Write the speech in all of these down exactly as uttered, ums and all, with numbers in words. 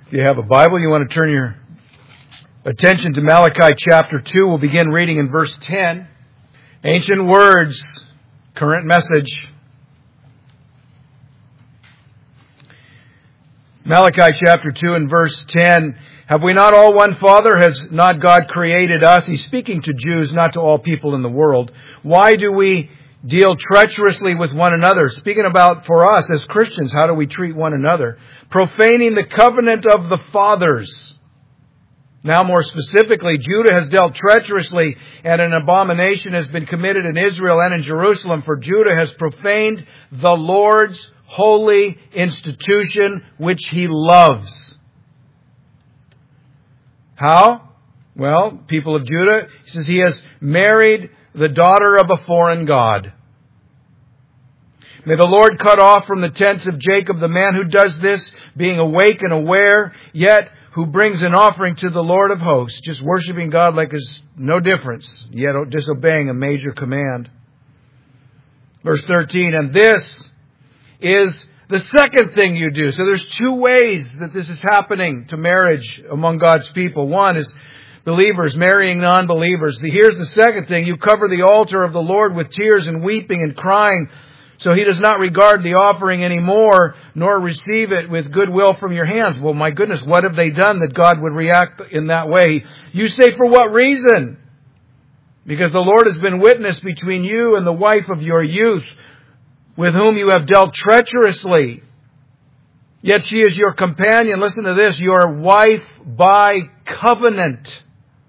If you have a Bible, you want to turn your attention to Malachi chapter two. We'll begin reading in verse ten. Ancient words, current message. Malachi chapter two and verse ten. Have we not all one Father? Has not God created us? He's speaking to Jews, not to all people in the world. Why do we deal treacherously with one another? Speaking about for us as Christians, how do we treat one another? Profaning the covenant of the fathers. Now more specifically, Judah has dealt treacherously, and an abomination has been committed in Israel and in Jerusalem, for Judah has profaned the Lord's holy institution which He loves. How? Well, people of Judah, he says he has married the daughter of a foreign god. May the Lord cut off from the tents of Jacob the man who does this, being awake and aware, yet who brings an offering to the Lord of hosts, just worshiping God like there's no difference, yet disobeying a major command. Verse thirteen, and this is the second thing you do. So there's two ways that this is happening to marriage among God's people. One is believers marrying non-believers. Here's the second thing. You cover the altar of the Lord with tears and weeping and crying, so He does not regard the offering anymore, nor receive it with goodwill from your hands. Well, my goodness, what have they done that God would react in that way? You say, for what reason? Because the Lord has been witness between you and the wife of your youth, with whom you have dealt treacherously. Yet she is your companion. Listen to this, your wife by covenant.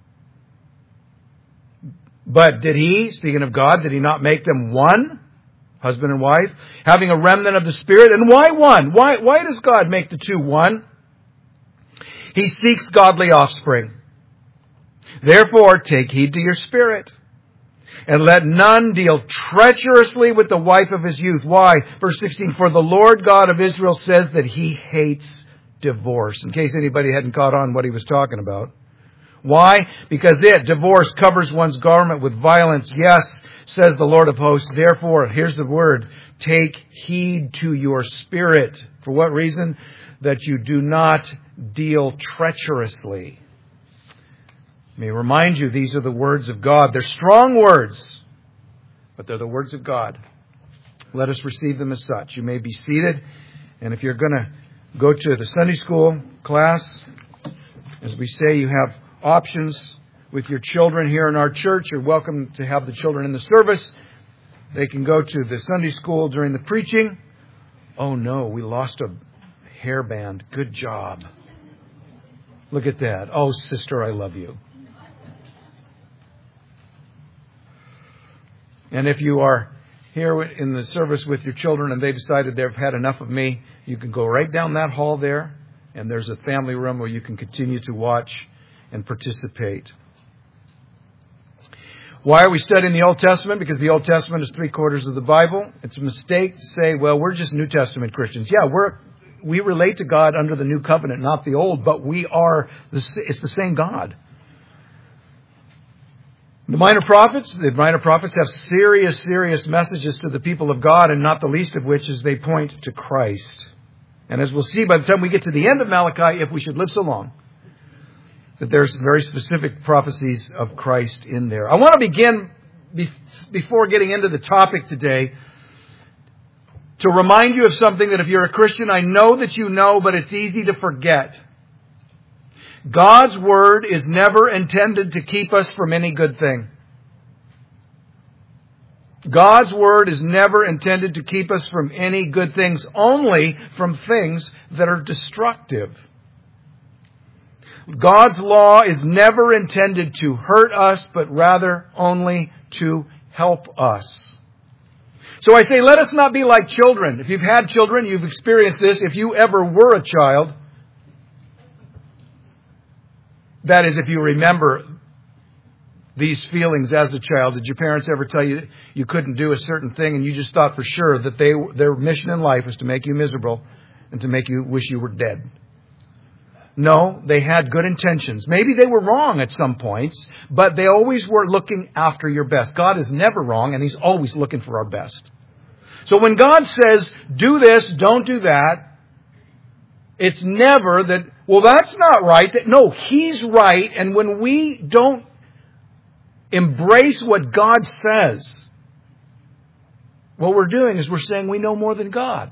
But did He, speaking of God, did He not make them one? Husband and wife, having a remnant of the Spirit. And why one? Why, why does God make the two one? He seeks godly offspring. Therefore, take heed to your spirit. And let none deal treacherously with the wife of his youth. Why? Verse sixteen, for the Lord God of Israel says that He hates divorce. In case anybody hadn't caught on what he was talking about. Why? Because it, divorce, covers one's garment with violence. Yes, says the Lord of hosts. Therefore, here's the word, take heed to your spirit. For what reason? That you do not deal treacherously. Let me remind you, these are the words of God. They're strong words, but they're the words of God. Let us receive them as such. You may be seated, and if you're going to go to the Sunday school class, as we say, you have options with your children here in our church. You're welcome to have the children in the service. They can go to the Sunday school during the preaching. Oh no, we lost a hairband. Good job. Look at that. Oh, sister, I love you. And if you are here in the service with your children and they've decided they've had enough of me, you can go right down that hall there, and there's a family room where you can continue to watch and participate. Why are we studying the Old Testament? Because the Old Testament is three quarters of the Bible. It's a mistake to say, well, we're just New Testament Christians. Yeah, we're we relate to God under the New Covenant, not the Old, but we are, the, it's the same God. The minor prophets, the minor prophets have serious, serious messages to the people of God, and not the least of which is they point to Christ. And as we'll see by the time we get to the end of Malachi, if we should live so long, that there's very specific prophecies of Christ in there. I want to begin, before getting into the topic today, to remind you of something that if you're a Christian, I know that you know, but it's easy to forget. God's Word is never intended to keep us from any good thing. God's Word is never intended to keep us from any good things, only from things that are destructive. God's law is never intended to hurt us, but rather only to help us. So I say, let us not be like children. If you've had children, you've experienced this. If you ever were a child, that is, if you remember these feelings as a child, did your parents ever tell you you couldn't do a certain thing and you just thought for sure that they their mission in life was to make you miserable and to make you wish you were dead? No, they had good intentions. Maybe they were wrong at some points, but they always were looking after your best. God is never wrong, and He's always looking for our best. So when God says, do this, don't do that, it's never that well, that's not right. No, He's right. And when we don't embrace what God says, what we're doing is we're saying we know more than God.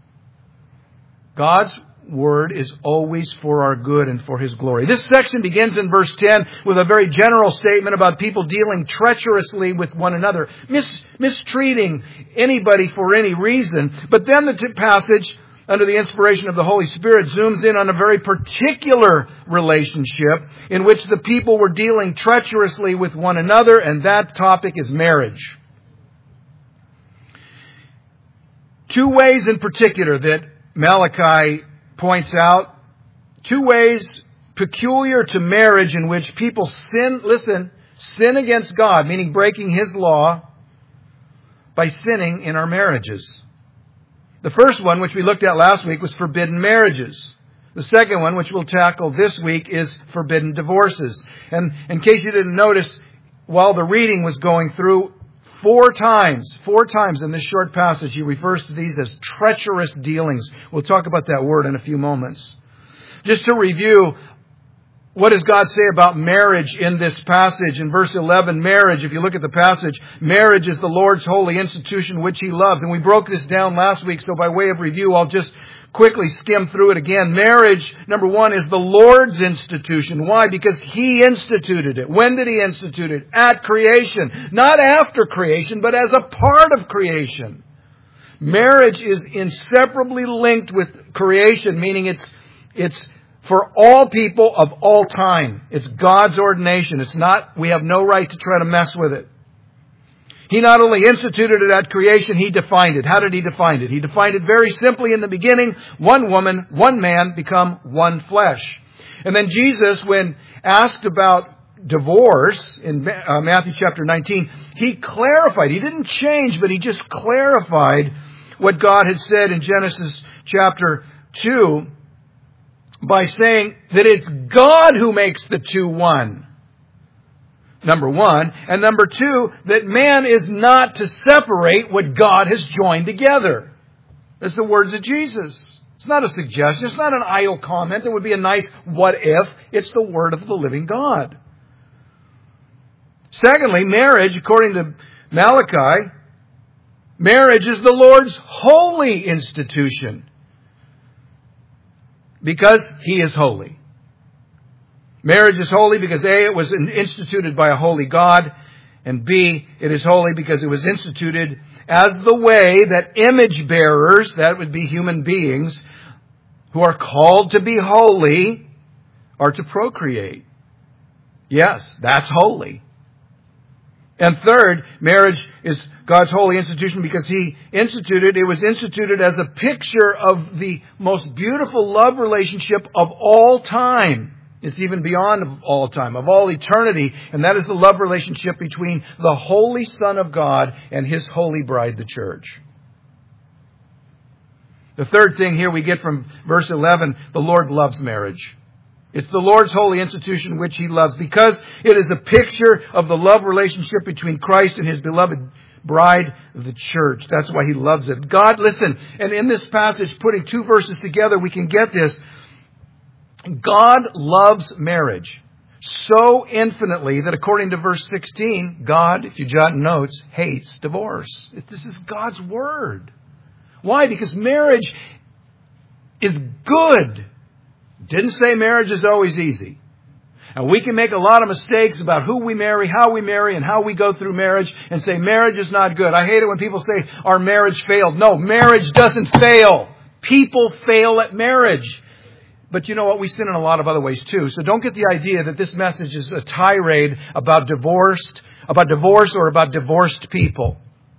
God's Word is always for our good and for His glory. This section begins in verse ten with a very general statement about people dealing treacherously with one another, mis- mistreating anybody for any reason. But then the t- passage, under the inspiration of the Holy Spirit, zooms in on a very particular relationship in which the people were dealing treacherously with one another, and that topic is marriage. Two ways in particular that Malachi points out, two ways peculiar to marriage in which people sin, listen, sin against God, meaning breaking His law, by sinning in our marriages. The first one, which we looked at last week, was forbidden marriages. The second one, which we'll tackle this week, is forbidden divorces. And in case you didn't notice, while the reading was going through, Four times, four times in this short passage, he refers to these as treacherous dealings. We'll talk about that word in a few moments. Just to review, what does God say about marriage in this passage? In verse eleven, marriage, if you look at the passage, marriage is the Lord's holy institution which He loves. And we broke this down last week, so by way of review, I'll just quickly skim through it again. Marriage, number one, is the Lord's institution. Why? Because He instituted it. When did He institute it? At creation. Not after creation, but as a part of creation. Marriage is inseparably linked with creation, meaning it's, it's for all people of all time. It's God's ordination. It's not, we have no right to try to mess with it. He not only instituted it at creation, He defined it. How did He define it? He defined it very simply in the beginning. One woman, one man become one flesh. And then Jesus, when asked about divorce in Matthew chapter nineteen, He clarified. He didn't change, but He just clarified what God had said in Genesis chapter two by saying that it's God who makes the two one. Number one. And number two, that man is not to separate what God has joined together. That's the words of Jesus. It's not a suggestion. It's not an idle comment. It would be a nice what if. It's the word of the living God. Secondly, marriage, according to Malachi, marriage is the Lord's holy institution. Because He is holy. Marriage is holy because A, it was instituted by a holy God, and B, it is holy because it was instituted as the way that image bearers, that would be human beings, who are called to be holy, are to procreate. Yes, that's holy. And third, marriage is God's holy institution because He instituted, it was instituted as a picture of the most beautiful love relationship of all time. It's even beyond all time, of all eternity. And that is the love relationship between the Holy Son of God and His holy bride, the church. The third thing here we get from verse eleven, the Lord loves marriage. It's the Lord's holy institution which He loves because it is a picture of the love relationship between Christ and His beloved bride, the church. That's why He loves it. God, listen, and in this passage, putting two verses together, we can get this. God loves marriage so infinitely that according to verse sixteen, God, if you jot notes, hates divorce. This is God's word. Why? Because marriage is good. Didn't say marriage is always easy. And we can make a lot of mistakes about who we marry, how we marry, and how we go through marriage and say marriage is not good. I hate it when people say our marriage failed. No, marriage doesn't fail. People fail at marriage. But you know what? We sin in a lot of other ways too. So don't get the idea that this message is a tirade about divorced, about divorce or about divorced people.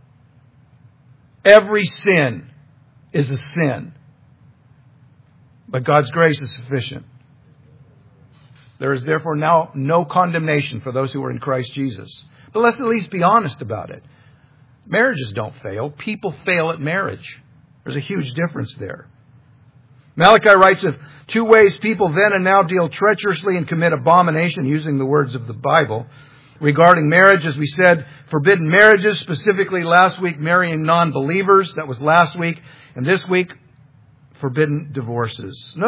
Every sin is a sin. But God's grace is sufficient. There is therefore now no condemnation for those who are in Christ Jesus. But let's at least be honest about it. Marriages don't fail. People fail at marriage. There's a huge difference there. Malachi writes of two ways people then and now deal treacherously and commit abomination, using the words of the Bible. Regarding marriage, as we said, forbidden marriages, specifically last week marrying non-believers. That was last week. And this week, forbidden divorces. Notice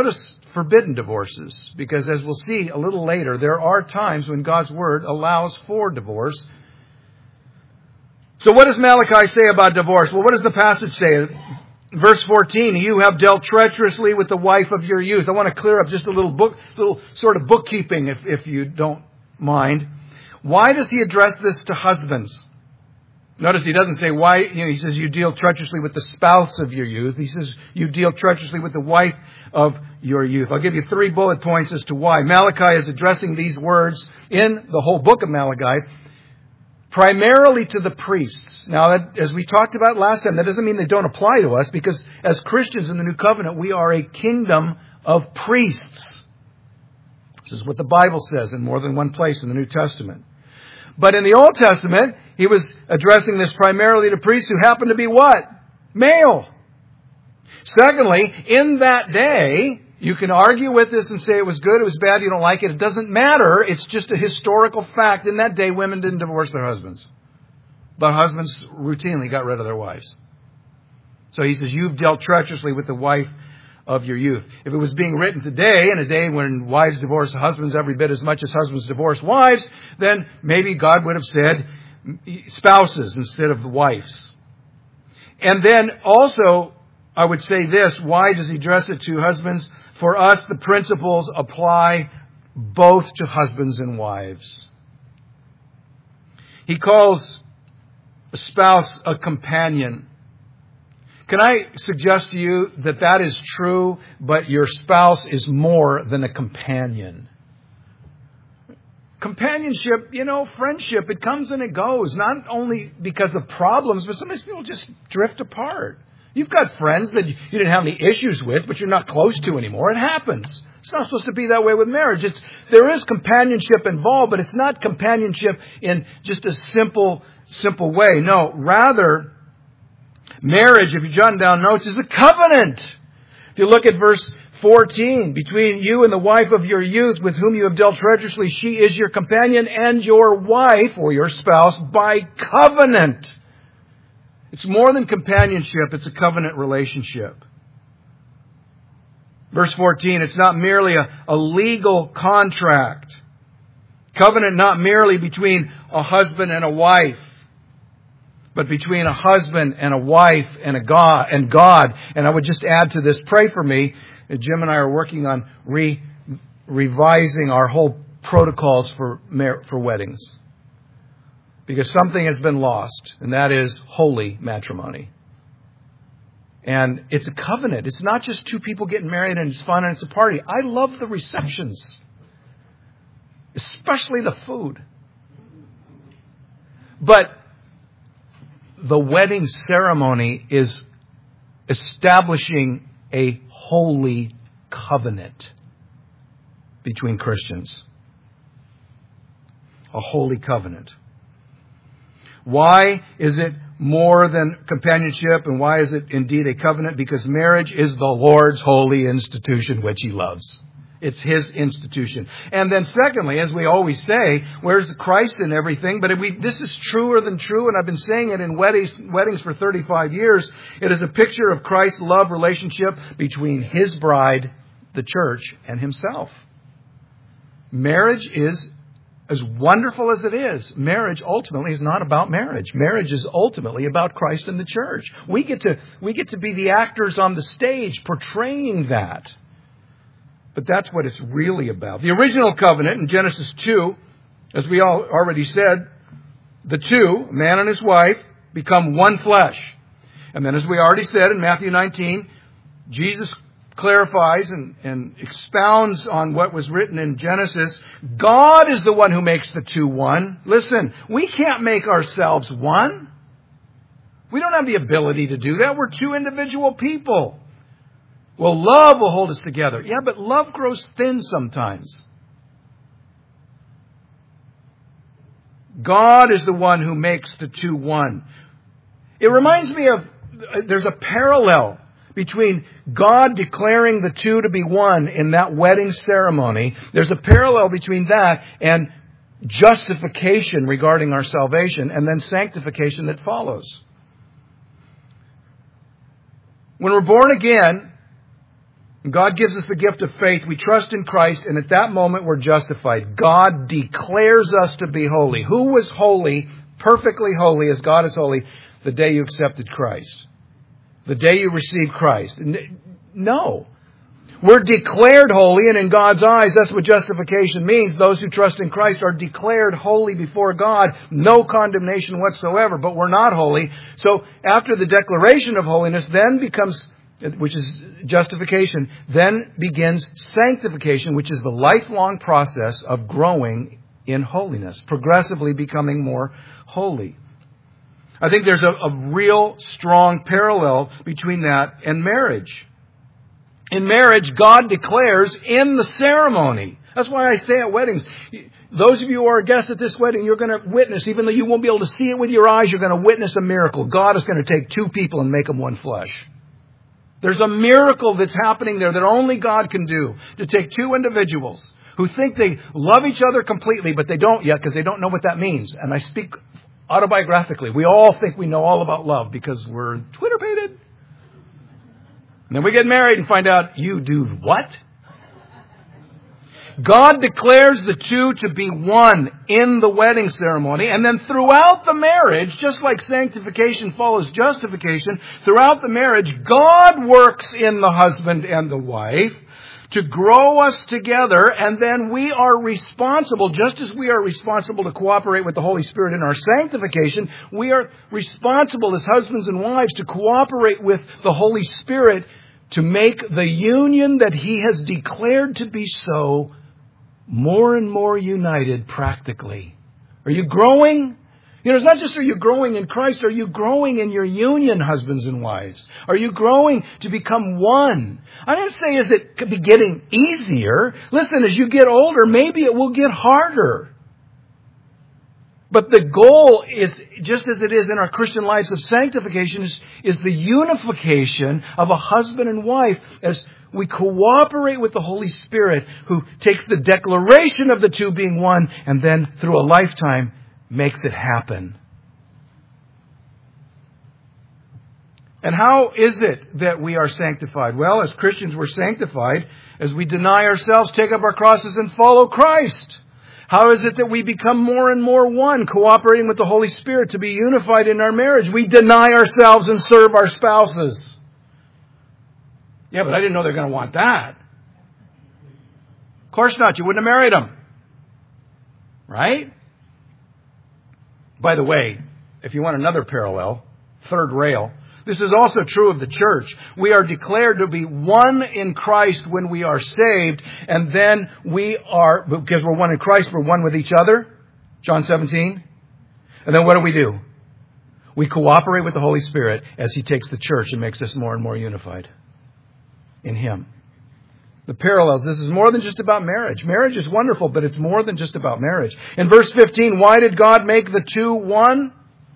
forbidden divorces. Because as we'll see a little later, there are times when God's Word allows for divorce. So what does Malachi say about divorce? Well, what does the passage say? Verse fourteen, you have dealt treacherously with the wife of your youth. I want to clear up just a little book, little sort of bookkeeping, if, if you don't mind. Why does he address this to husbands? Notice he doesn't say why, you know, he says you deal treacherously with the spouse of your youth. He says you deal treacherously with the wife of your youth. I'll give you three bullet points as to why. Malachi is addressing these words in the whole book of Malachi primarily to the priests. Now, that, as we talked about last time, that doesn't mean they don't apply to us, because as Christians in the New Covenant, we are a kingdom of priests. This is what the Bible says in more than one place in the New Testament. But in the Old Testament, he was addressing this primarily to priests who happened to be what? Male. Secondly, in that day, you can argue with this and say it was good, it was bad, you don't like it. It doesn't matter. It's just a historical fact. In that day, women didn't divorce their husbands. But husbands routinely got rid of their wives. So he says, you've dealt treacherously with the wife of your youth. If it was being written today, in a day when wives divorce husbands every bit as much as husbands divorce wives, then maybe God would have said spouses instead of wives. And then also, I would say this, why does he address it to husbands? For us, the principles apply both to husbands and wives. He calls a spouse a companion. Can I suggest to you that that is true, but your spouse is more than a companion? Companionship, you know, friendship, it comes and it goes. Not only because of problems, but sometimes people just drift apart. You've got friends that you didn't have any issues with, but you're not close to anymore. It happens. It's not supposed to be that way with marriage. It's, there is companionship involved, but it's not companionship in just a simple, simple way. No, rather, marriage, if you're jotting down notes, is a covenant. If you look at verse fourteen, between you and the wife of your youth with whom you have dealt treacherously, she is your companion and your wife or your spouse by covenant. It's more than companionship, it's a covenant relationship. Verse fourteen, it's not merely a, a legal contract. Covenant not merely between a husband and a wife, but between a husband and a wife and a God and God. And I would just add to this, pray for me. Jim and I are working on re, revising our whole protocols for for weddings. Because something has been lost, and that is holy matrimony. And it's a covenant. It's not just two people getting married and it's fun and it's a party. I love the receptions, especially the food. But the wedding ceremony is establishing a holy covenant between Christians. A holy covenant. Why is it more than companionship, and why is it indeed a covenant? Because marriage is the Lord's holy institution which He loves. It's His institution. And then secondly, as we always say, where's Christ in everything? But if we, this is truer than true, and I've been saying it in weddings, weddings for thirty-five years. It is a picture of Christ's love relationship between His bride, the church, and Himself. Marriage is, as wonderful as it is, marriage ultimately is not about marriage. Marriage is ultimately about Christ and the church. We get to, we get to be the actors on the stage portraying that. But that's what it's really about. The original covenant in Genesis two, as we all already said, the two, man and his wife, become one flesh. And then as we already said in Matthew nineteen, Jesus clarifies and, and expounds on what was written in Genesis. God is the one who makes the two one. Listen, we can't make ourselves one. We don't have the ability to do that. We're two individual people. Well, love will hold us together. Yeah, but love grows thin sometimes. God is the one who makes the two one. It reminds me of, there's a parallel between God declaring the two to be one in that wedding ceremony. There's a parallel between that and justification regarding our salvation, and then sanctification that follows. When we're born again, God gives us the gift of faith. We trust in Christ, and at that moment we're justified. God declares us to be holy. Who was holy, perfectly holy as God is holy, the day you accepted Christ? The day you received Christ? No. We're declared holy, and in God's eyes, that's what justification means. Those who trust in Christ are declared holy before God. No condemnation whatsoever, but we're not holy. So after the declaration of holiness, then becomes, which is justification, then begins sanctification, which is the lifelong process of growing in holiness, progressively becoming more holy. I think there's a, a real strong parallel between that and marriage. In marriage, God declares in the ceremony. That's why I say at weddings, those of you who are guests at this wedding, you're going to witness, even though you won't be able to see it with your eyes, you're going to witness a miracle. God is going to take two people and make them one flesh. There's a miracle that's happening there that only God can do, to take two individuals who think they love each other completely, but they don't yet because they don't know what that means. And I speak autobiographically. We all think we know all about love because we're Twitter-pated. And then we get married and find out, you do what? God declares the two to be one in the wedding ceremony. And then throughout the marriage, just like sanctification follows justification, throughout the marriage, God works in the husband and the wife to grow us together. And then we are responsible, just as we are responsible to cooperate with the Holy Spirit in our sanctification, we are responsible as husbands and wives to cooperate with the Holy Spirit to make the union that He has declared to be so more and more united practically. Are you growing? You know, it's not just are you growing in Christ, are you growing in your union, husbands and wives? Are you growing to become one? I didn't say is it could be getting easier. Listen, as you get older, maybe it will get harder. But the goal is, just as it is in our Christian lives of sanctification, is, is the unification of a husband and wife as we cooperate with the Holy Spirit, who takes the declaration of the two being one and then through a lifetime makes it happen. And how is it that we are sanctified? Well, as Christians, we're sanctified as we deny ourselves, take up our crosses, and follow Christ. How is it that we become more and more one, cooperating with the Holy Spirit to be unified in our marriage? We deny ourselves and serve our spouses. Yeah, but I didn't know they're going to want that. Of course not. You wouldn't have married them. Right? By the way, if you want another parallel, third rail, this is also true of the church. We are declared to be one in Christ when we are saved, and then we are, because we're one in Christ, we're one with each other. John seventeen. And then what do we do? We cooperate with the Holy Spirit as He takes the church and makes us more and more unified in Him. The parallels, this is more than just about marriage. Marriage is wonderful, but it's more than just about marriage. In verse fifteen, why did God make the two one?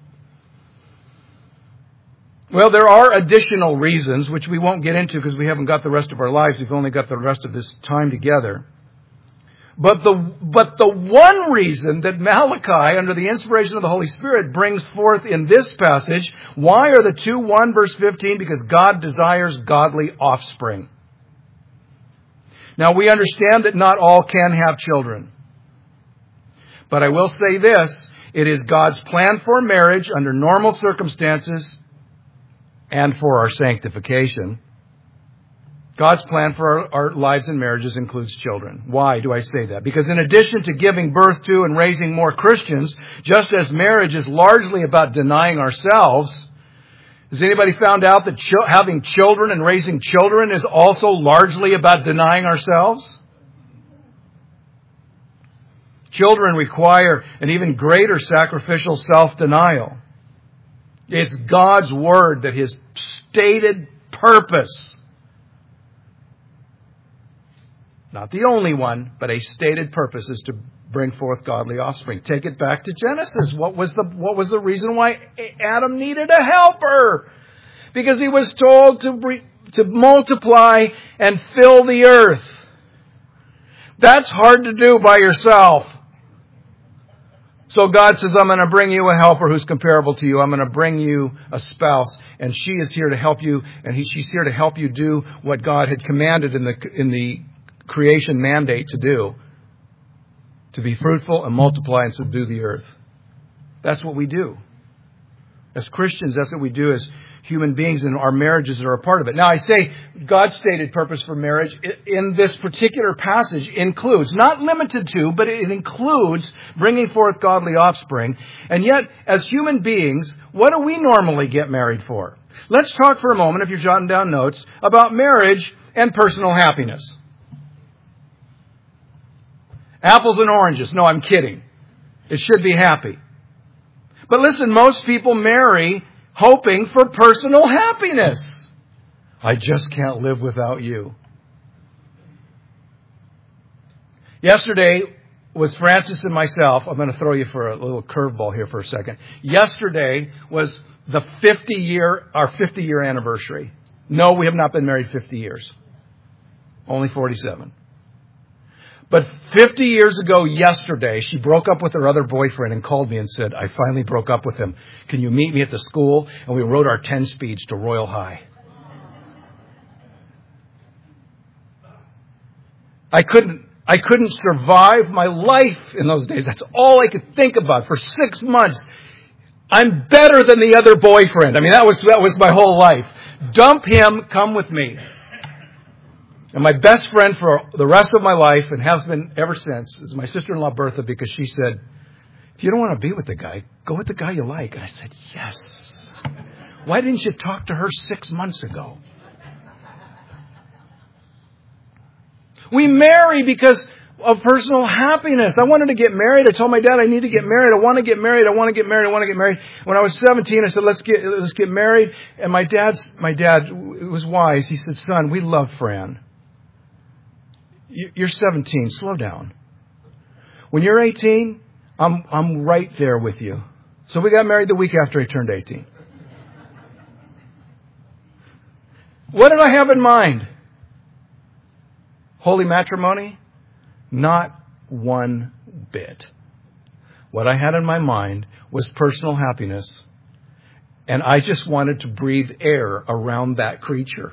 Well, there are additional reasons, which we won't get into because we haven't got the rest of our lives. We've only got the rest of this time together. But the, but the one reason that Malachi, under the inspiration of the Holy Spirit, brings forth in this passage, why are the two one, verse fifteen? Because God desires godly offspring. Now, we understand that not all can have children. But I will say this, it is God's plan for marriage under normal circumstances and for our sanctification. God's plan for our, our lives and marriages includes children. Why do I say that? Because in addition to giving birth to and raising more Christians, just as marriage is largely about denying ourselves, has anybody found out that ch- having children and raising children is also largely about denying ourselves? Children require an even greater sacrificial self-denial. It's God's Word that His stated purpose, not the only one, but a stated purpose, is to bring forth godly offspring. Take it back to Genesis. What was the what was the reason why Adam needed a helper? Because he was told to to multiply and fill the earth. That's hard to do by yourself. So God says, I'm going to bring you a helper who's comparable to you. I'm going to bring you a spouse, and she is here to help you, and he, she's here to help you do what God had commanded in the in the creation mandate to do, to be fruitful and multiply and subdue the earth. That's what we do. As Christians, that's what we do as human beings, and our marriages are a part of it. Now, I say God's stated purpose for marriage in this particular passage includes, not limited to, but it includes bringing forth godly offspring. And yet, as human beings, what do we normally get married for? Let's talk for a moment, if you're jotting down notes, about marriage and personal happiness. Apples and oranges. No, I'm kidding. It should be happy. But listen, most people marry hoping for personal happiness. I just can't live without you. Yesterday was Francis and myself. I'm going to throw you for a little curveball here for a second. Yesterday was the fifty year, our fifty year anniversary. No, we have not been married fifty years. Only forty-seven. But fifty years ago yesterday, she broke up with her other boyfriend and called me and said, I finally broke up with him. Can you meet me at the school? And we rode our ten speeds to Royal High. I couldn't, I couldn't survive my life in those days. That's all I could think about for six months. I'm better than the other boyfriend. I mean, that was, that was my whole life. Dump him, come with me. And my best friend for the rest of my life, and has been ever since, is my sister-in-law Bertha, because she said, if you don't want to be with the guy, go with the guy you like. And I said, yes. Why didn't you talk to her six months ago? We marry because of personal happiness. I wanted to get married. I told my dad I need to get married. I want to get married. I want to get married. I want to get married. When I was seventeen, I said, let's get, let's get married. And my dad's, my dad was wise. He said, son, we love Fran. You're seventeen. Slow down. When you're eighteen, I'm I'm right there with you. So we got married the week after I turned eighteen. What did I have in mind? Holy matrimony? Not one bit. What I had in my mind was personal happiness. And I just wanted to breathe air around that creature.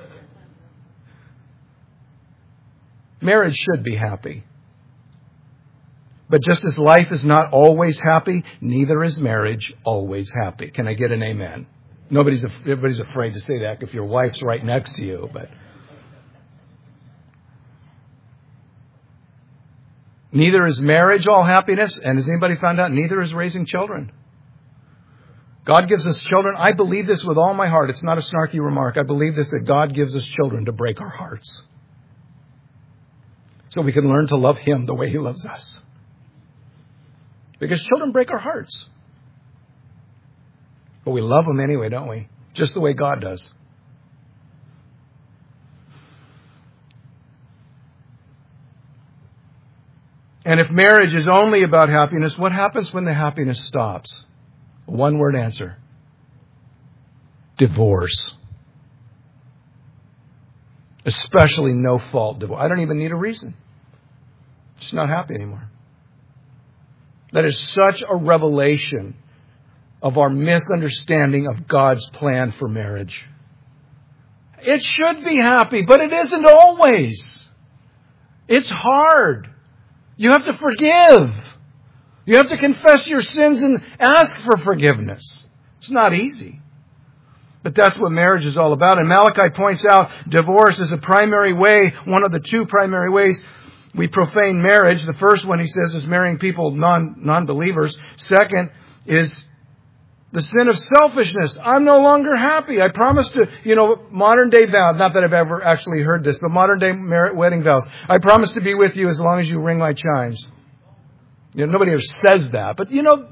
Marriage should be happy. But just as life is not always happy, neither is marriage always happy. Can I get an amen? Nobody's, everybody's afraid to say that if your wife's right next to you. But neither is marriage all happiness. And has anybody found out? Neither is raising children. God gives us children. I believe this with all my heart. It's not a snarky remark. I believe this, that God gives us children to break our hearts. So we can learn to love Him the way He loves us. Because children break our hearts. But we love them anyway, don't we? Just the way God does. And if marriage is only about happiness, what happens when the happiness stops? One word answer. Divorce. Especially no fault divorce. I don't even need a reason. Just not happy anymore. That is such a revelation of our misunderstanding of God's plan for marriage. It should be happy, but it isn't always. It's hard. You have to forgive. You have to confess your sins and ask for forgiveness. It's not easy. But that's what marriage is all about. And Malachi points out divorce is a primary way, one of the two primary ways we profane marriage. The first one, he says, is marrying people, non, non-believers. Second is the sin of selfishness. I'm no longer happy. I promise to, you know, modern day vow, not that I've ever actually heard this, but modern day marriage, wedding vows. I promise to be with you as long as you ring my chimes. You know, nobody ever says that. But, you know,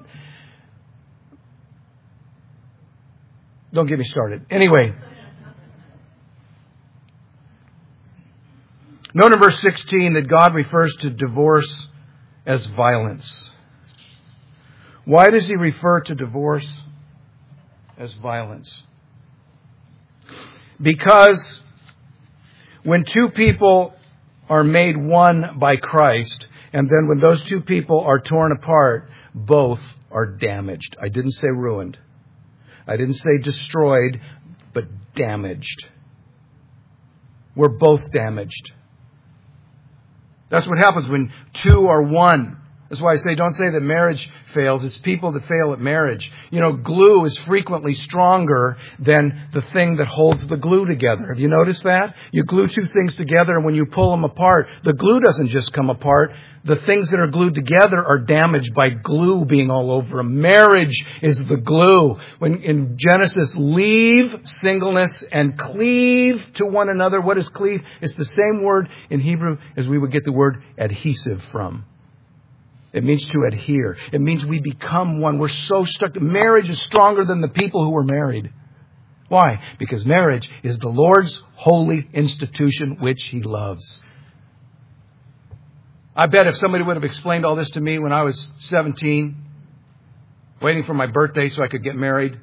don't get me started. Anyway. Note in verse sixteen that God refers to divorce as violence. Why does He refer to divorce as violence? Because when two people are made one by Christ. And then when those two people are torn apart, both are damaged. I didn't say ruined. I didn't say destroyed, but damaged. We're both damaged. That's what happens when two are one. That's why I say don't say that marriage fails. It's people that fail at marriage. You know, glue is frequently stronger than the thing that holds the glue together. Have you noticed that? You glue two things together, and when you pull them apart, the glue doesn't just come apart. The things that are glued together are damaged by glue being all over them. Marriage is the glue. When in Genesis, leave singleness and cleave to one another. What is cleave? It's the same word in Hebrew as we would get the word adhesive from. It means to adhere. It means we become one. We're so stuck. Marriage is stronger than the people who were married. Why? Because marriage is the Lord's holy institution which He loves. I bet if somebody would have explained all this to me when I was seventeen, waiting for my birthday so I could get married,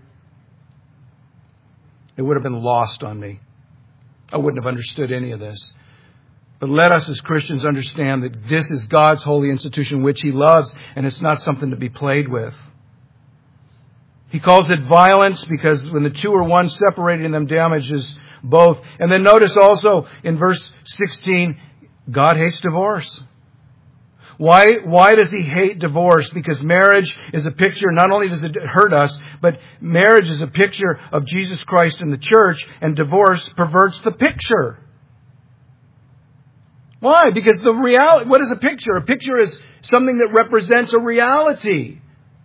it would have been lost on me. I wouldn't have understood any of this. But let us as Christians understand that this is God's holy institution which He loves, and it's not something to be played with. He calls it violence because when the two are one, separating them damages both. And then notice also in verse sixteen, God hates divorce. Why, why does He hate divorce? Because marriage is a picture, not only does it hurt us, but marriage is a picture of Jesus Christ and the church, and divorce perverts the picture. Why? Because the reality, what is a picture? A picture is something that represents a reality.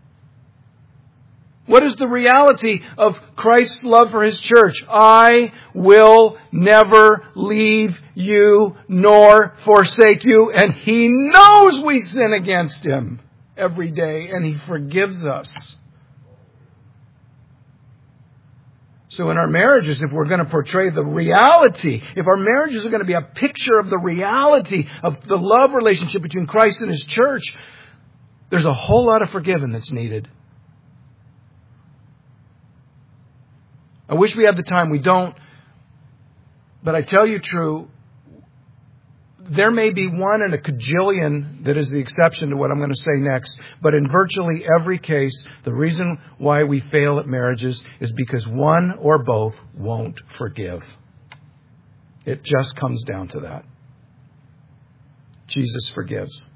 What is the reality of Christ's love for His church? I will never leave you nor forsake you. And He knows we sin against Him every day, and He forgives us. So in our marriages, if we're going to portray the reality, if our marriages are going to be a picture of the reality of the love relationship between Christ and His church, there's a whole lot of forgiving that's needed. I wish we had the time. We don't. But I tell you true, there may be one in a cajillion that is the exception to what I'm going to say next. But in virtually every case, the reason why we fail at marriages is because one or both won't forgive. It just comes down to that. Jesus forgives.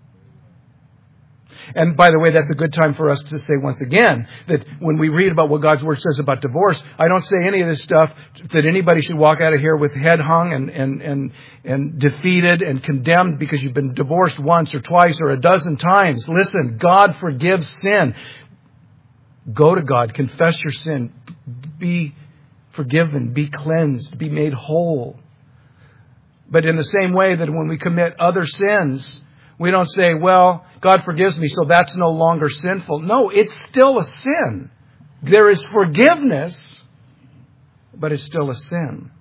And by the way, that's a good time for us to say once again that when we read about what God's Word says about divorce, I don't say any of this stuff that anybody should walk out of here with head hung and, and, and, and defeated and condemned because you've been divorced once or twice or a dozen times. Listen, God forgives sin. Go to God, confess your sin, be forgiven, be cleansed, be made whole. But in the same way that when we commit other sins, we don't say, well, God forgives me, so that's no longer sinful. No, it's still a sin. There is forgiveness, but it's still a sin.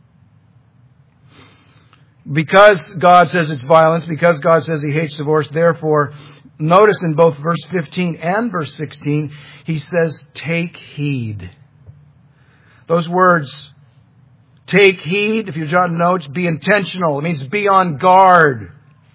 Because God says it's violence, because God says He hates divorce, therefore, notice in both verse fifteen and verse sixteen, He says, take heed. Those words, take heed, if you're jotting notes, be intentional. It means be on guard.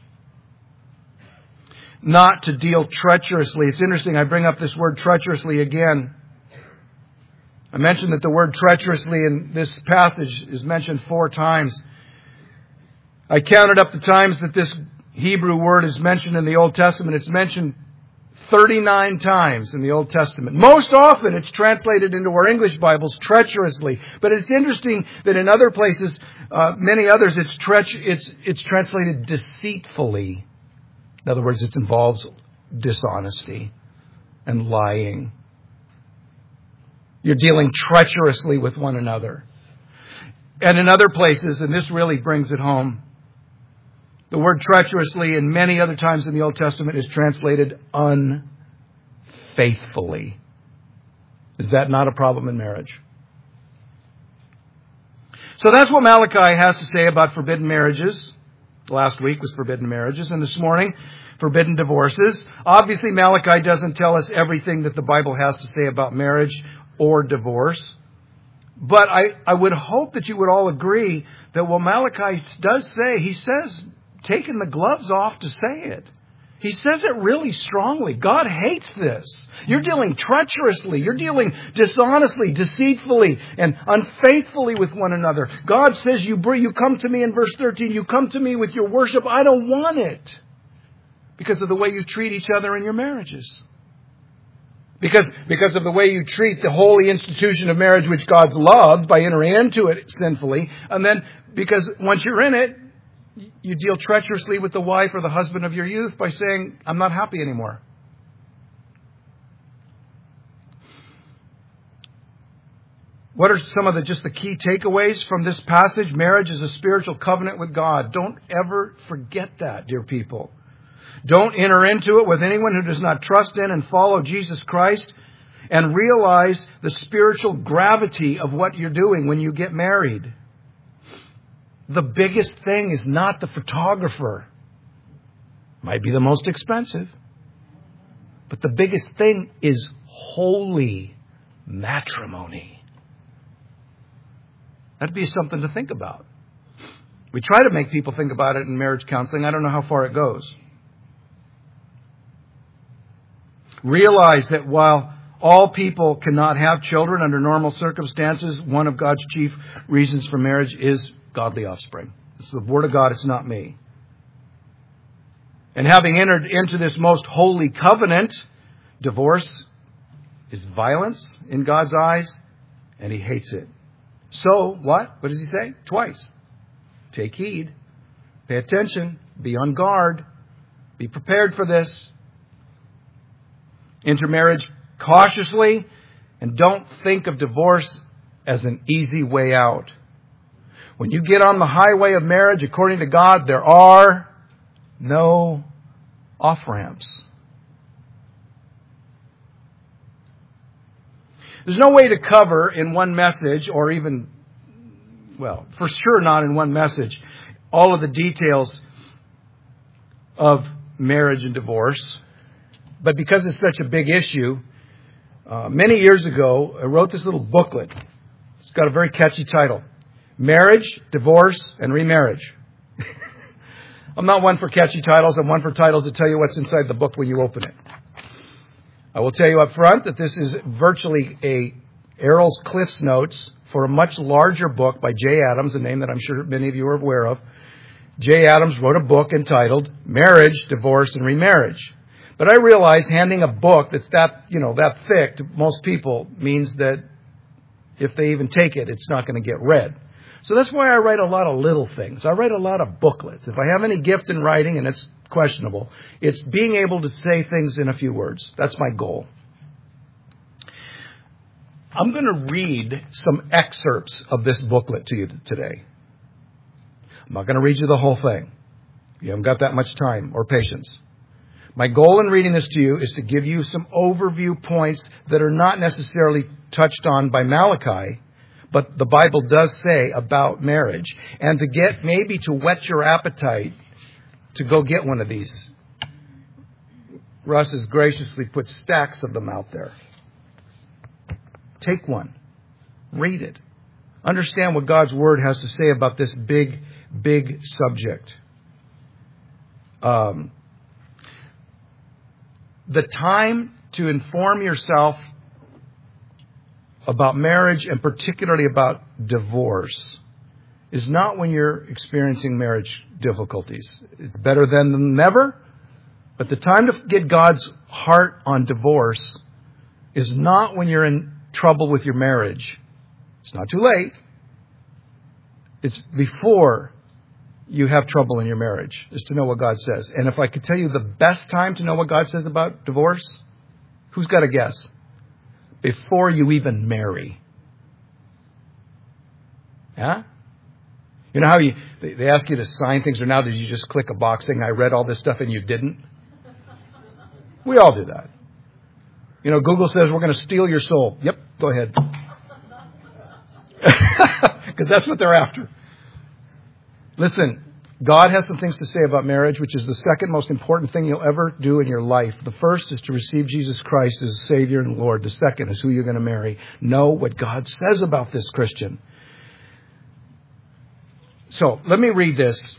Not to deal treacherously. It's interesting, I bring up this word treacherously again. I mentioned that the word treacherously in this passage is mentioned four times. I counted up the times that this Hebrew word is mentioned in the Old Testament. It's mentioned thirty-nine times in the Old Testament. Most often it's translated into our English Bibles treacherously. But it's interesting that in other places, uh, many others, it's, treach- it's, it's translated deceitfully. In other words, it involves dishonesty and lying. You're dealing treacherously with one another. And in other places, and this really brings it home, the word treacherously and many other times in the Old Testament is translated unfaithfully. Is that not a problem in marriage? So that's what Malachi has to say about forbidden marriages. Last week was forbidden marriages, and this morning, forbidden divorces. Obviously, Malachi doesn't tell us everything that the Bible has to say about marriage or divorce. But I, I would hope that you would all agree that what Malachi does say, he says, taking the gloves off to say it. He says it really strongly. God hates this. You're dealing treacherously. You're dealing dishonestly, deceitfully, and unfaithfully with one another. God says, you bring, you come to me in verse thirteen, you come to me with your worship. I don't want it because of the way you treat each other in your marriages. Because, because of the way you treat the holy institution of marriage, which God loves, by entering into it sinfully. And then, because once you're in it, you deal treacherously with the wife or the husband of your youth by saying, I'm not happy anymore. What are some of the just the key takeaways from this passage? Marriage is a spiritual covenant with God. Don't ever forget that, dear people. Don't enter into it with anyone who does not trust in and follow Jesus Christ, and realize the spiritual gravity of what you're doing when you get married. The biggest thing is not the photographer. Might be the most expensive. But the biggest thing is holy matrimony. That'd be something to think about. We try to make people think about it in marriage counseling. I don't know how far it goes. Realize that while all people cannot have children under normal circumstances, one of God's chief reasons for marriage is godly offspring. It's the Word of God, it's not me. And having entered into this most holy covenant, divorce is violence in God's eyes, and He hates it. So, what? What does He say? Twice. Take heed. Pay attention. Be on guard. Be prepared for this. Enter marriage cautiously, and don't think of divorce as an easy way out. When you get on the highway of marriage, according to God, there are no off-ramps. There's no way to cover in one message, or even, well, for sure not in one message, all of the details of marriage and divorce. But because it's such a big issue, uh, many years ago, I wrote this little booklet. It's got a very catchy title. Marriage, Divorce, and Remarriage. I'm not one for catchy titles. I'm one for titles that tell you what's inside the book when you open it. I will tell you up front that this is virtually a Errol's Cliffs Notes for a much larger book by Jay Adams, a name that I'm sure many of you are aware of. Jay Adams wrote a book entitled Marriage, Divorce, and Remarriage. But I realize handing a book that's that, you know, that thick to most people means that if they even take it, it's not going to get read. So that's why I write a lot of little things. I write a lot of booklets. If I have any gift in writing, and it's questionable, it's being able to say things in a few words. That's my goal. I'm going to read some excerpts of this booklet to you today. I'm not going to read you the whole thing. You haven't got that much time or patience. My goal in reading this to you is to give you some overview points that are not necessarily touched on by Malachi, but the Bible does say about marriage, and to get maybe to whet your appetite to go get one of these. Russ has graciously put stacks of them out there. Take one. Read it. Understand what God's Word has to say about this big, big subject. Um, the time to inform yourself about marriage, and particularly about divorce, is not when you're experiencing marriage difficulties. It's better then than never. But the time to get God's heart on divorce is not when you're in trouble with your marriage. It's not too late. It's before you have trouble in your marriage, is to know what God says. And if I could tell you the best time to know what God says about divorce, who's got a guess? Before you even marry. Yeah? You know how you they ask you to sign things, or now did you just click a box saying, I read all this stuff and you didn't? We all do that. You know, Google says we're going to steal your soul. Yep, go ahead. Because that's what they're after. Listen, God has some things to say about marriage, which is the second most important thing you'll ever do in your life. The first is to receive Jesus Christ as Savior and Lord. The second is who you're going to marry. Know what God says about this, Christian. So, let me read this.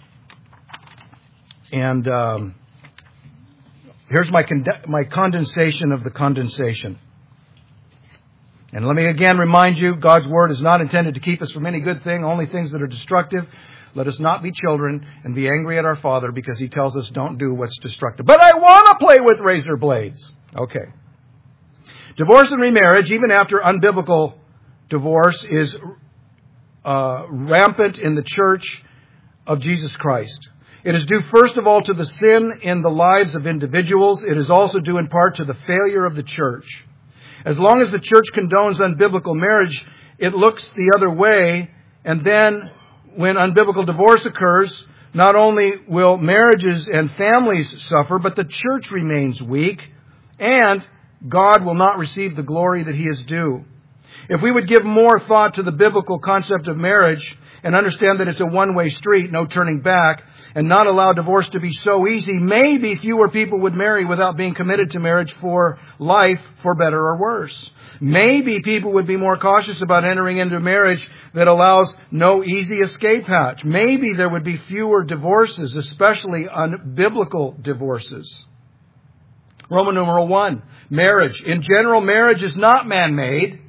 And um, here's my con- my condensation of the condensation. And let me again remind you, God's Word is not intended to keep us from any good thing, only things that are destructive. Let us not be children and be angry at our Father because He tells us don't do what's destructive. But I want to play with razor blades. Okay. Divorce and remarriage, even after unbiblical divorce, is uh, rampant in the Church of Jesus Christ. It is due first of all to the sin in the lives of individuals. It is also due in part to the failure of the church. As long as the church condones unbiblical marriage, it looks the other way. And then when unbiblical divorce occurs, not only will marriages and families suffer, but the church remains weak, and God will not receive the glory that He is due. If we would give more thought to the biblical concept of marriage and understand that it's a one-way street, no turning back, and not allow divorce to be so easy, maybe fewer people would marry without being committed to marriage for life, for better or worse. Maybe people would be more cautious about entering into marriage that allows no easy escape hatch. Maybe there would be fewer divorces, especially unbiblical divorces. Roman numeral one, marriage. In general, marriage is not man-made.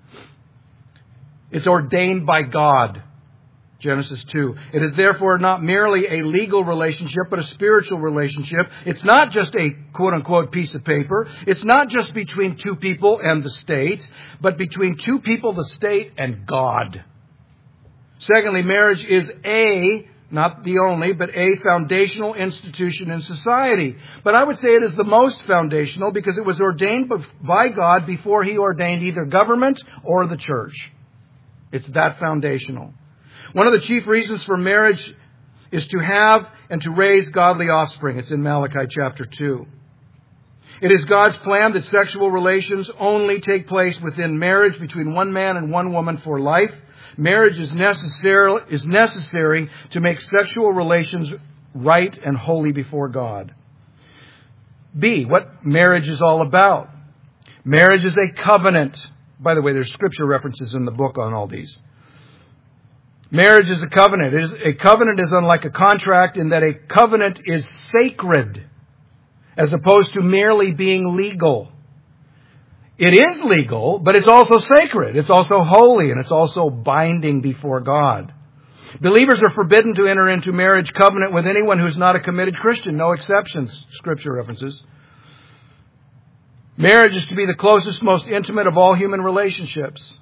It's ordained by God. Genesis two. It is therefore not merely a legal relationship, but a spiritual relationship. It's not just a quote-unquote piece of paper. It's not just between two people and the state, but between two people, the state, and God. Secondly, marriage is a, not the only, but a foundational institution in society. But I would say it is the most foundational because it was ordained by God before He ordained either government or the church. It's that foundational. One of the chief reasons for marriage is to have and to raise godly offspring. It's in Malachi chapter two. It is God's plan that sexual relations only take place within marriage between one man and one woman for life. Marriage is necessary, is necessary to make sexual relations right and holy before God. B, what marriage is all about. Marriage is a covenant. By the way, there's scripture references in the book on all these. Marriage is a covenant. It is, a covenant is unlike a contract in that a covenant is sacred as opposed to merely being legal. It is legal, but it's also sacred. It's also holy, and it's also binding before God. Believers are forbidden to enter into marriage covenant with anyone who is not a committed Christian. No exceptions, scripture references. Marriage is to be the closest, most intimate of all human relationships.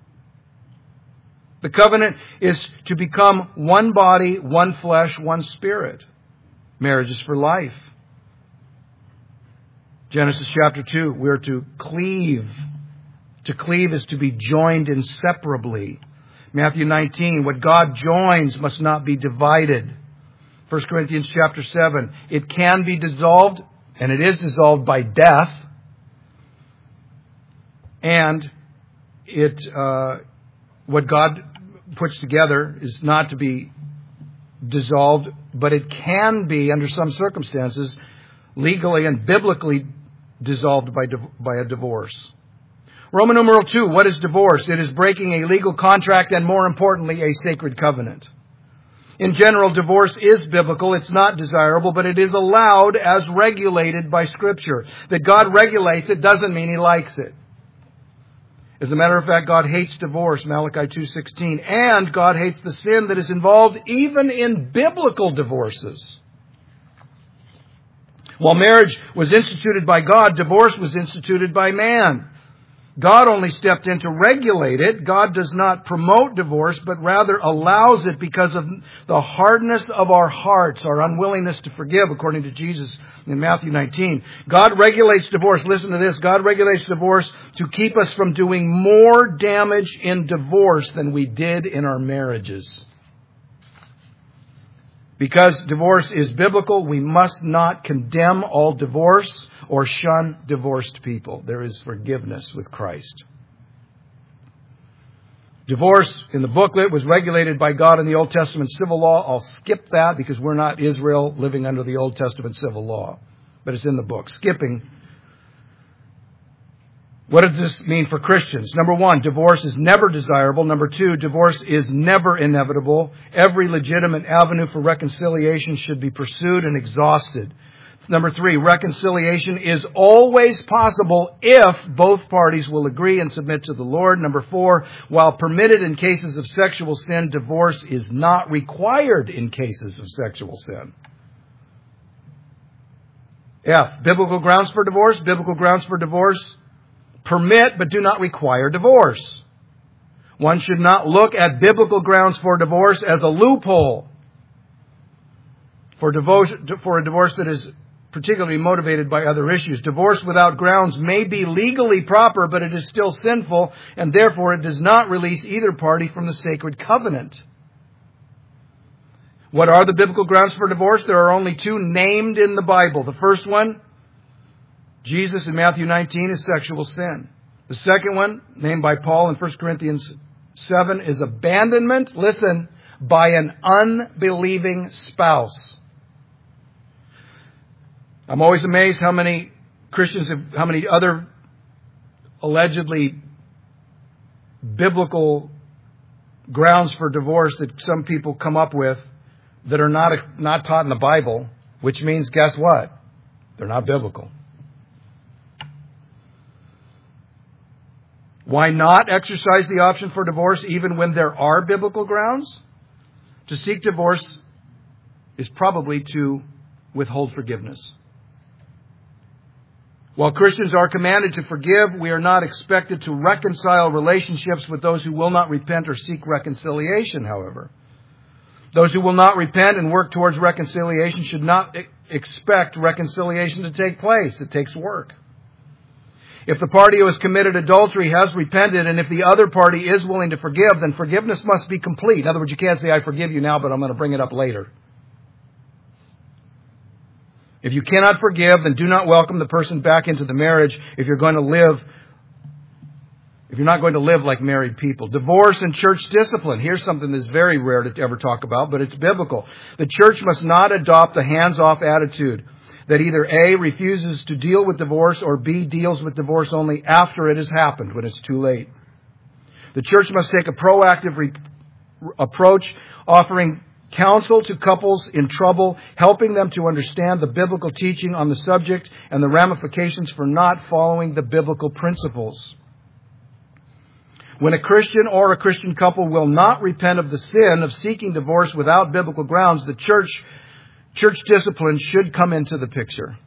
The covenant is to become one body, one flesh, one spirit. Marriage is for life. Genesis chapter two, we are to cleave. To cleave is to be joined inseparably. Matthew nineteen, what God joins must not be divided. First Corinthians chapter seven, it can be dissolved, and it is dissolved by death. And it, uh, what God puts together is not to be dissolved, but it can be, under some circumstances, legally and biblically dissolved by, by a divorce. Roman numeral two, what is divorce? It is breaking a legal contract and, more importantly, a sacred covenant. In general, divorce is biblical. It's not desirable, but it is allowed as regulated by Scripture. That God regulates it doesn't mean He likes it. As a matter of fact, God hates divorce, Malachi two sixteen, and God hates the sin that is involved even in biblical divorces. While marriage was instituted by God, divorce was instituted by man. God only stepped in to regulate it. God does not promote divorce, but rather allows it because of the hardness of our hearts, our unwillingness to forgive, according to Jesus in Matthew nineteen. God regulates divorce. Listen to this. God regulates divorce to keep us from doing more damage in divorce than we did in our marriages. Because divorce is biblical, we must not condemn all divorce or shun divorced people. There is forgiveness with Christ. Divorce in the booklet was regulated by God in the Old Testament civil law. I'll skip that because we're not Israel living under the Old Testament civil law. But it's in the book. Skipping. What does this mean for Christians? Number one, divorce is never desirable. Number two, divorce is never inevitable. Every legitimate avenue for reconciliation should be pursued and exhausted. Number three, reconciliation is always possible if both parties will agree and submit to the Lord. Number four, while permitted in cases of sexual sin, divorce is not required in cases of sexual sin. F, biblical grounds for divorce. Biblical grounds for divorce permit but do not require divorce. One should not look at biblical grounds for divorce as a loophole for, devotion, for a divorce that is particularly motivated by other issues. Divorce without grounds may be legally proper, but it is still sinful, and therefore it does not release either party from the sacred covenant. What are the biblical grounds for divorce? There are only two named in the Bible. The first one, Jesus in Matthew nineteen, is sexual sin. The second one, named by Paul in First Corinthians seven, is abandonment, listen, by an unbelieving spouse. I'm always amazed how many Christians have, how many other allegedly biblical grounds for divorce that some people come up with that are not, not taught in the Bible, which means, guess what? They're not biblical. Why not exercise the option for divorce even when there are biblical grounds? To seek divorce is probably to withhold forgiveness. While Christians are commanded to forgive, we are not expected to reconcile relationships with those who will not repent or seek reconciliation, however. Those who will not repent and work towards reconciliation should not expect reconciliation to take place. It takes work. If the party who has committed adultery has repented, and if the other party is willing to forgive, then forgiveness must be complete. In other words, you can't say, I forgive you now, but I'm going to bring it up later. If you cannot forgive, then do not welcome the person back into the marriage if you're going to live, if you're not going to live like married people. Divorce and church discipline. Here's something that's very rare to ever talk about, but it's biblical. The church must not adopt the hands-off attitude that either A, refuses to deal with divorce, or B, deals with divorce only after it has happened, when it's too late. The church must take a proactive re- approach, offering counsel to couples in trouble, helping them to understand the biblical teaching on the subject and the ramifications for not following the biblical principles. When a Christian or a Christian couple will not repent of the sin of seeking divorce without biblical grounds, the church church discipline should come into the picture.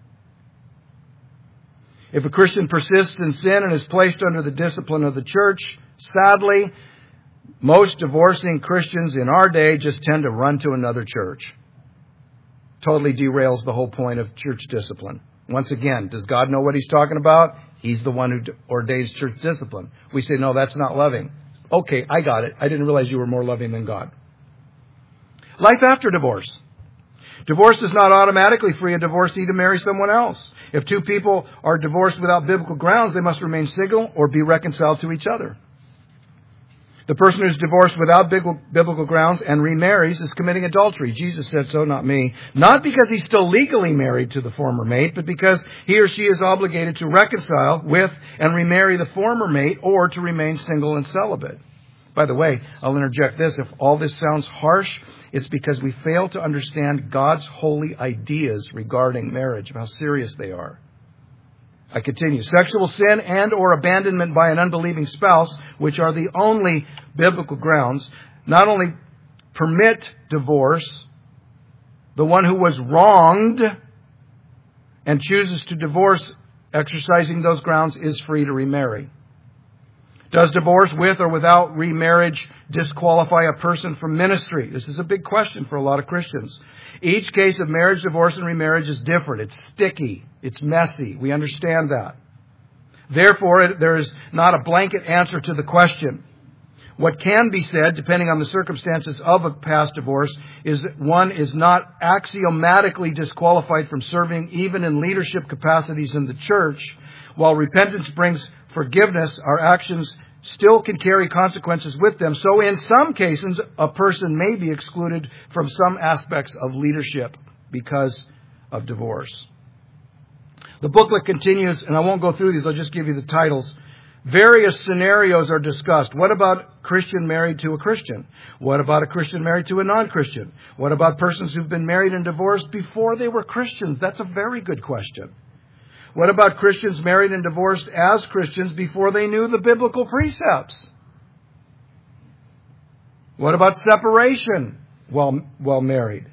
If a Christian persists in sin and is placed under the discipline of the church, sadly, most divorcing Christians in our day just tend to run to another church. Totally derails the whole point of church discipline. Once again, does God know what He's talking about? He's the one who ordains church discipline. We say, no, that's not loving. Okay, I got it. I didn't realize you were more loving than God. Life after divorce. Divorce does not automatically free a divorcee to marry someone else. If two people are divorced without biblical grounds, they must remain single or be reconciled to each other. The person who's divorced without biblical grounds and remarries is committing adultery. Jesus said so, not me. Not because he's still legally married to the former mate, but because he or she is obligated to reconcile with and remarry the former mate, or to remain single and celibate. By the way, I'll interject this. If all this sounds harsh, it's because we fail to understand God's holy ideas regarding marriage, of how serious they are. I continue. Sexual sin and or abandonment by an unbelieving spouse, which are the only biblical grounds, not only permit divorce, the one who was wronged and chooses to divorce, exercising those grounds, is free to remarry. Does divorce with or without remarriage disqualify a person from ministry? This is a big question for a lot of Christians. Each case of marriage, divorce, and remarriage is different. It's sticky. It's messy. We understand that. Therefore, there is not a blanket answer to the question. What can be said, depending on the circumstances of a past divorce, is that one is not axiomatically disqualified from serving even in leadership capacities in the church. While repentance brings forgiveness, our actions still can carry consequences with them. So in some cases, a person may be excluded from some aspects of leadership because of divorce. The booklet continues, and I won't go through these, I'll just give you the titles. Various scenarios are discussed. What about Christian married to a Christian? What about a Christian married to a non-Christian? What about persons who've been married and divorced before they were Christians? That's a very good question. What about Christians married and divorced as Christians before they knew the biblical precepts? What about separation while, while married?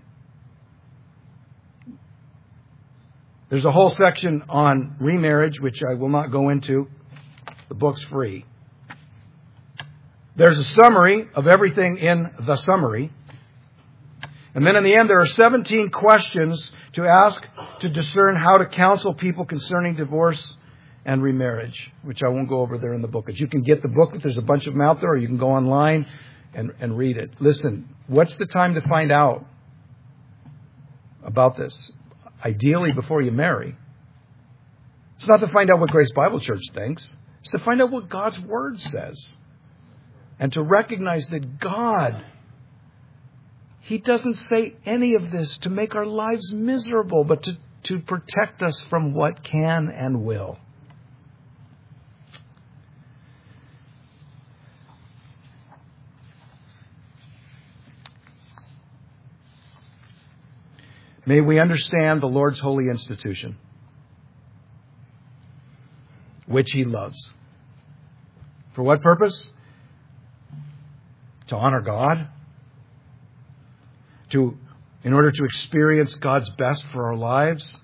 There's a whole section on remarriage, which I will not go into. The book's free. There's a summary of everything in the summary. And then in the end, there are seventeen questions to ask to discern how to counsel people concerning divorce and remarriage, which I won't go over there in the booklet. You can get the booklet. There's a bunch of them out there, or you can go online and, and read it. Listen, what's the time to find out about this? Ideally, before you marry. It's not to find out what Grace Bible Church thinks. It's to find out what God's Word says. And to recognize that God, He doesn't say any of this to make our lives miserable, but to, to protect us from what can and will. May we understand the Lord's holy institution, which He loves. For what purpose? To honor God. To, in order to experience God's best for our lives.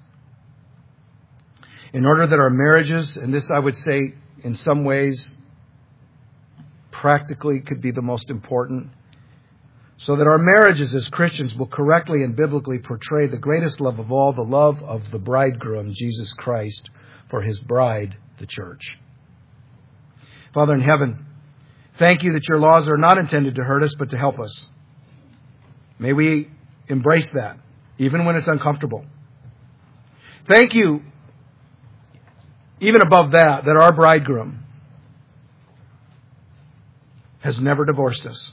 In order that our marriages, and this I would say in some ways practically could be the most important, so that our marriages as Christians will correctly and biblically portray the greatest love of all, the love of the bridegroom, Jesus Christ, for His bride, the church. Father in heaven, thank You that Your laws are not intended to hurt us, but to help us. May we embrace that, even when it's uncomfortable. Thank You, even above that, that our bridegroom has never divorced us.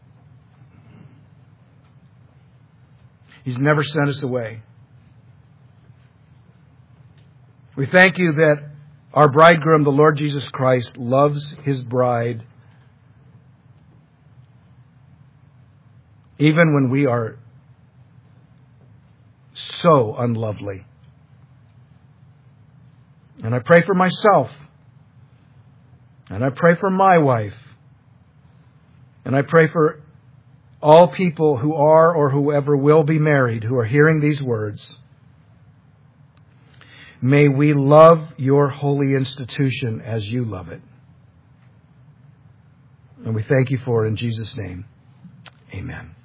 He's never sent us away. We thank You that our bridegroom, the Lord Jesus Christ, loves His bride even when we are so unlovely. And I pray for myself. And I pray for my wife. And I pray for all people who are or whoever will be married who are hearing these words. May we love Your holy institution as You love it. And we thank You for it in Jesus' name. Amen.